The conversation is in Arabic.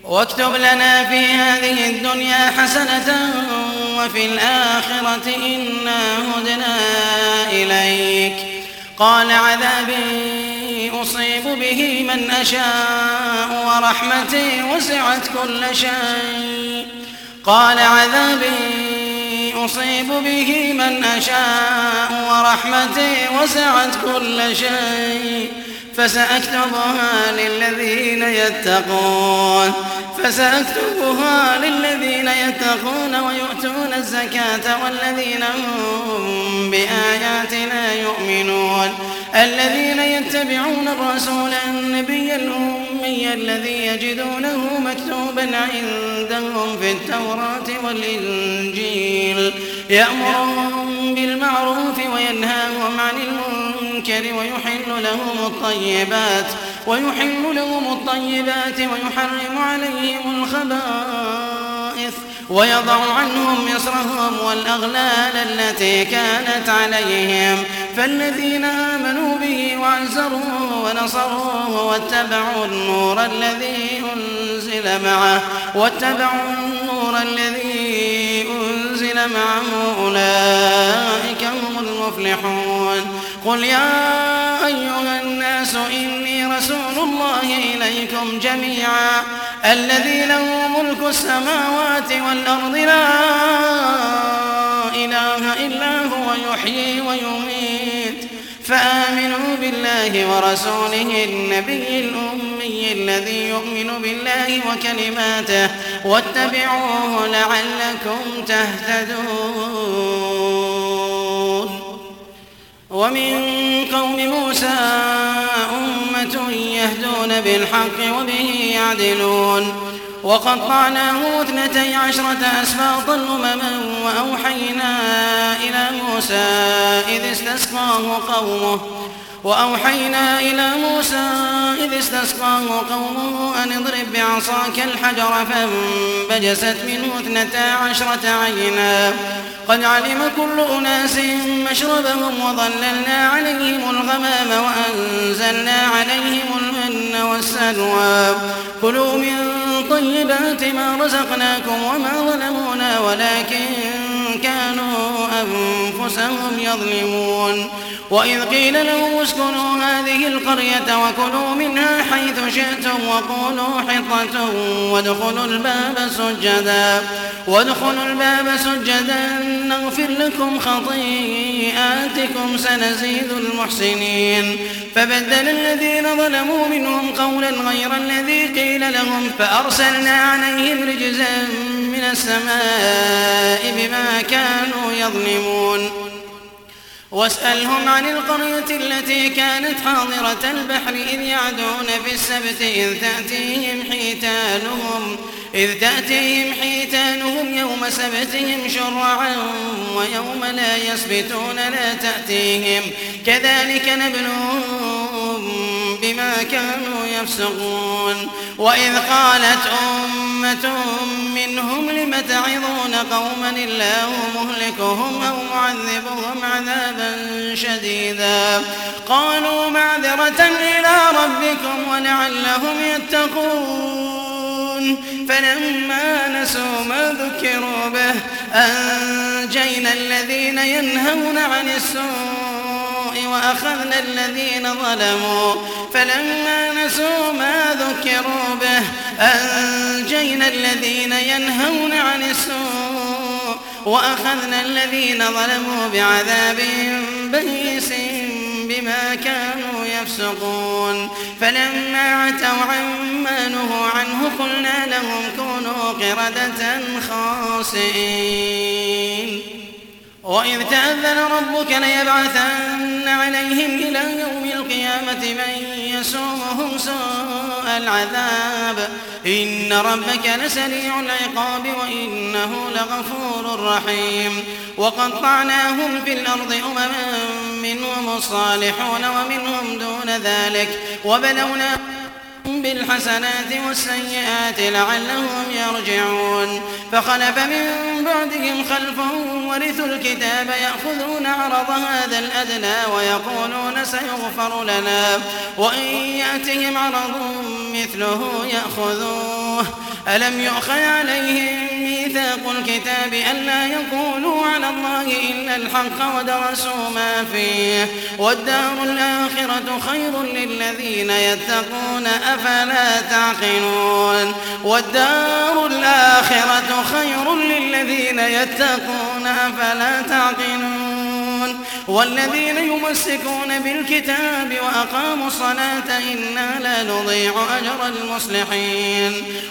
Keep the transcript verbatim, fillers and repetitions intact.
واكتب لنا في هذه الدنيا حسنة وفي الآخرة إنا هدنا إليك. قال عذابي أصيب به من أشاء ورحمتي وسعت كل شيء قال عذابي أصيب به من أشاء ورحمتي وسعت كل شيء فسأكتبها للذين يتقون فسأكتبها للذين يتقون ويؤتون الزكاة والذين هم بآياتنا يؤمنون الذين يتبعون الرسول النبي الأمي الذي يجدونه مكتوبا عندهم في التوراة والإنجيل يأمرهم بالمعروف وينهاهم عن المنكر ويحل لهم الطيبات ويحل لهم الطيبات ويحرم عليهم الخبائث ويضع عنهم إصرهم والأغلال التي كانت عليهم فالذين آمنوا به وعزروه ونصروه واتبعوا النور الذي أنزل معه واتبعوا النور الذي أنزل معه أولئك هم المفلحون. قل يا أيها الناس إني رسول الله إليكم جميعا الذي له ملك السماوات والأرض لا إله إلا هو يحيي ويميت فآمنوا بالله ورسوله النبي الأمي الذي يؤمن بالله وكلماته واتبعوه لعلكم تهتدون. ومن قوم موسى أمة يهدون بالحق وبه يعدلون وقطعناه اثنتي عشرة أسباطا أمما وأوحينا إلى موسى إذ استسقاه قومه وأوحينا إلى موسى إذ استسقاه قومه أن اضرب بعصاك الحجر فانبجست منه اثنتا عشرة عينا قد علم كل أناس مشربهم وظللنا عليهم الغمام وأنزلنا عليهم المن والسلوى كلوا من طيبات ما رزقناكم وما ظلمونا ولكن كانوا أنفسهم يظلمون. وإذ قيل لهم اسكنوا هذه القرية وكلوا منها حيث شئتم وقولوا حطة وادخلوا الباب سجدا وادخلوا الباب سجدا نغفر لكم خطيئاتكم سنزيد المحسنين. فبدل الذين ظلموا منهم قولا غير الذي قيل لهم فأرسلنا عليهم رجزا من السماء بما كانوا يظلمون. واسألهم عن القرية التي كانت حاضرة البحر إذ يعدون في السبت إذ تأتيهم حيتانهم إذ تأتيهم حيتانهم يوم سبتهم شرعا ويوم لا يسبتون لا تأتيهم كذلك نبلوهم بما كانوا يفسقون. وإذ قالت أمة منهم لم تعظون قوما الله مهلكهم أو معذبهم عذابا شديدا قالوا معذرة إلى ربكم ولعلهم يتقون. فلما نسوا ما ذكروا به أنجينا الذين ينهون عن السوء وأخذنا الذين ظلموا فلما نسوا ما ذكروا به أنجينا الذين ينهون عن السوء وأخذنا الذين ظلموا بعذاب بئيس بما كانوا يفسقون. فلما عتوا عما نهوا عنه قلنا لهم كونوا قردة خاسئين. وإذ تأذن ربك ليبعثن عليهم إلى يوم القيامة من يسومهم سوء العذاب إن ربك لسريع العقاب وإنه لغفور رحيم. وقطعناهم في الأرض أمما منهم الصالحون ومنهم دون ذلك وبلوناهم بالحسنات والسيئات لعلهم يرجعون. فخلف من بعدهم خلف ورثوا الكتاب يأخذون عرض هذا الأدنى ويقولون سيغفر لنا وإن يأتهم عرض مثله يأخذوه ألم يؤخذ عليهم ميثاق الكتاب ألا يقولوا على الله إلا الحق ودرسوا ما فيه والدار الآخرة خير للذين يتقون أفلا تعقلون والدار الآخرة خير للذين يتقون أفلا تعقلون والذين يمسكون بالكتاب وأقاموا الصلاة إنا لا نضيع أجر المصلحين